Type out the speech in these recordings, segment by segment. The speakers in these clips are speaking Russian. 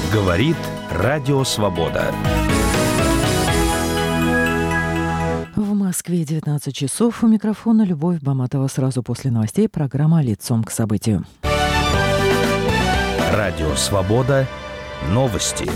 Говорит Радио Свобода. В Москве 19 часов. У микрофона Любовь Баматова. Сразу после новостей программа «Лицом к событию». Радио Свобода. Новости.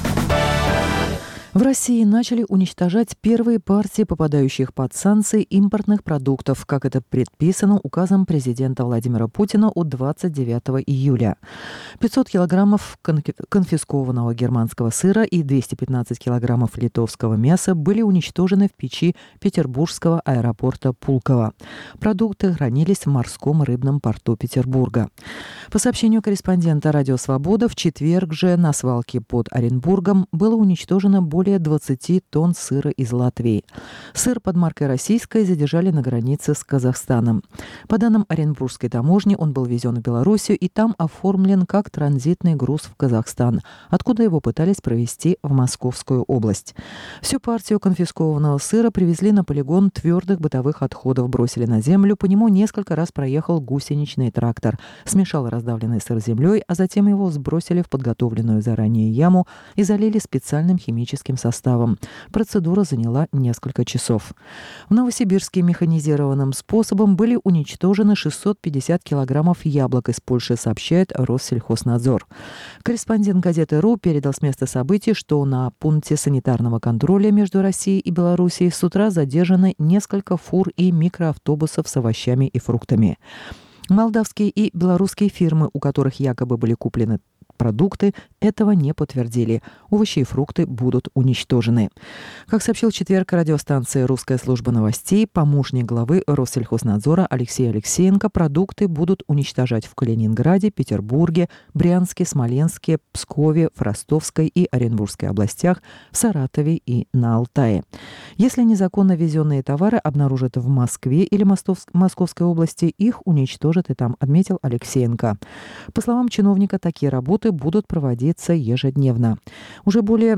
В России начали уничтожать первые партии попадающих под санкции импортных продуктов, как это предписано указом президента Владимира Путина от 29 июля. 500 килограммов конфискованного германского сыра и 215 килограммов литовского мяса были уничтожены в печи петербургского аэропорта Пулково. Продукты хранились в морском рыбном порту Петербурга. По сообщению корреспондента «Радио Свобода», в четверг же на свалке под Оренбургом было уничтожено более 20 тонн сыра из Латвии. Сыр под маркой «Российская» задержали на границе с Казахстаном. По данным Оренбургской таможни, он был везен в Белоруссию и там оформлен как транзитный груз в Казахстан, откуда его пытались провезти в Московскую область. Всю партию конфискованного сыра привезли на полигон твердых бытовых отходов, бросили на землю, по нему несколько раз проехал гусеничный трактор, смешал раздавленный сыр с землей, а затем его сбросили в подготовленную заранее яму и залили специальным химическим составом. Процедура заняла несколько часов. В Новосибирске механизированным способом были уничтожены 650 килограммов яблок из Польши, сообщает Россельхознадзор. Корреспондент газеты «РУ» передал с места событий, что на пункте санитарного контроля между Россией и Белоруссией с утра задержаны несколько фур и микроавтобусов с овощами и фруктами. Молдавские и белорусские фирмы, у которых якобы были куплены продукты, этого не подтвердили. Овощи и фрукты будут уничтожены. Как сообщил в четверг радиостанция «Русская служба новостей», помощник главы Россельхознадзора Алексей Алексеенко, продукты будут уничтожать в Калининграде, Петербурге, Брянске, Смоленске, Пскове, в Ростовской и Оренбургской областях, в Саратове и на Алтае. Если незаконно везенные товары обнаружат в Москве или Московской области, их уничтожат и там, отметил Алексеенко. По словам чиновника, такие работы будут проводиться ежедневно. Уже более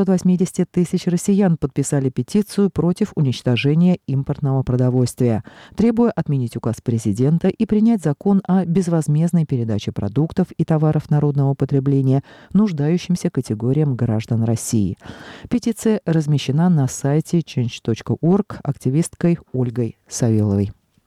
280 тысяч россиян подписали петицию против уничтожения импортного продовольствия, требуя отменить указ президента и принять закон о безвозмездной передаче продуктов и товаров народного потребления нуждающимся категориям граждан России. Петиция размещена на сайте change.org активисткой Ольгой Савеловой.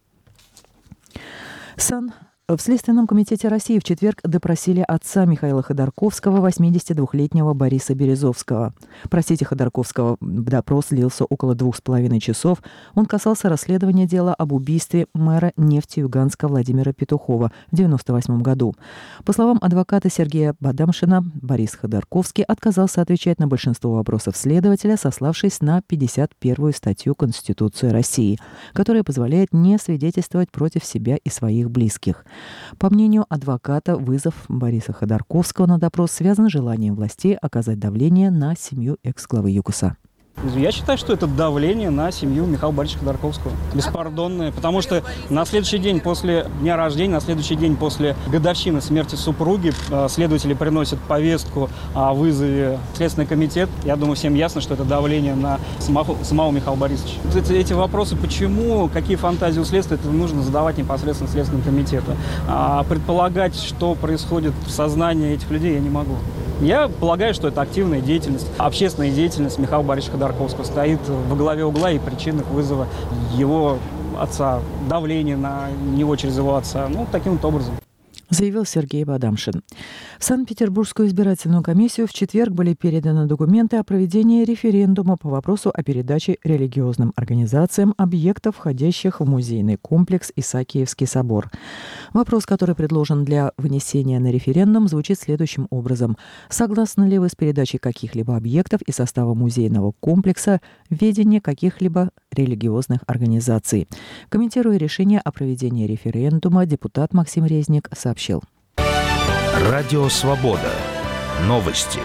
В Следственном комитете России в четверг допросили отца Михаила Ходорковского, 82-летнего Бориса Березовского. Ходорковского допрос длился около 2,5 часов. Он касался расследования дела об убийстве мэра Нефтеюганска Владимира Петухова в 1998 году. По словам адвоката Сергея Бадамшина, Борис Ходорковский отказался отвечать на большинство вопросов следователя, сославшись на 51-ю статью Конституции России, которая позволяет не свидетельствовать против себя и своих близких. По мнению адвоката, вызов Бориса Ходорковского на допрос связан с желанием властей оказать давление на семью экс-главы ЮКОСа. Я считаю, что это давление на семью Михаила Борисовича Ходорковского. Беспардонное. Потому что на следующий день после дня рождения, на следующий день после годовщины смерти супруги следователи приносят повестку о вызове в Следственный комитет. Я думаю, всем ясно, что это давление на самого Михаила Борисовича. Эти вопросы, почему, какие фантазии у следствия, это нужно задавать непосредственно Следственному комитету. А предполагать, что происходит в сознании этих людей, я не могу. Я полагаю, что это активная деятельность, общественная деятельность Михаила Борисовича Ходорковского стоит во главе угла и причин вызова его отца, давления на него через его отца. Таким вот образом. Заявил Сергей Бадамшин. В Санкт-Петербургскую избирательную комиссию в четверг были переданы документы о проведении референдума по вопросу о передаче религиозным организациям объектов, входящих в музейный комплекс Исаакиевский собор. Вопрос, который предложен для вынесения на референдум, звучит следующим образом. Согласны ли вы с передачей каких-либо объектов из состава музейного комплекса в ведение каких-либо религиозных организаций? Комментируя решение о проведении референдума, депутат Максим Резник сообщил. Радио Свобода. Новости.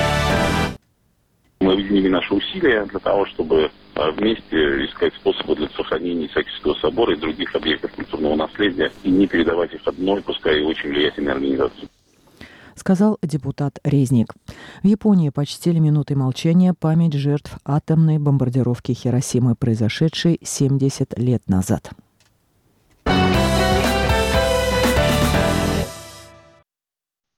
Мы объединили наши усилия для того, чтобы вместе искать способы для сохранения Исаакиевского собора и других объектов культурного наследия и не передавать их одной, пускай и очень влиятельной организации. Сказал депутат Резник. В Японии почтили минутой молчания память жертв атомной бомбардировки Хиросимы, произошедшей 70 лет назад.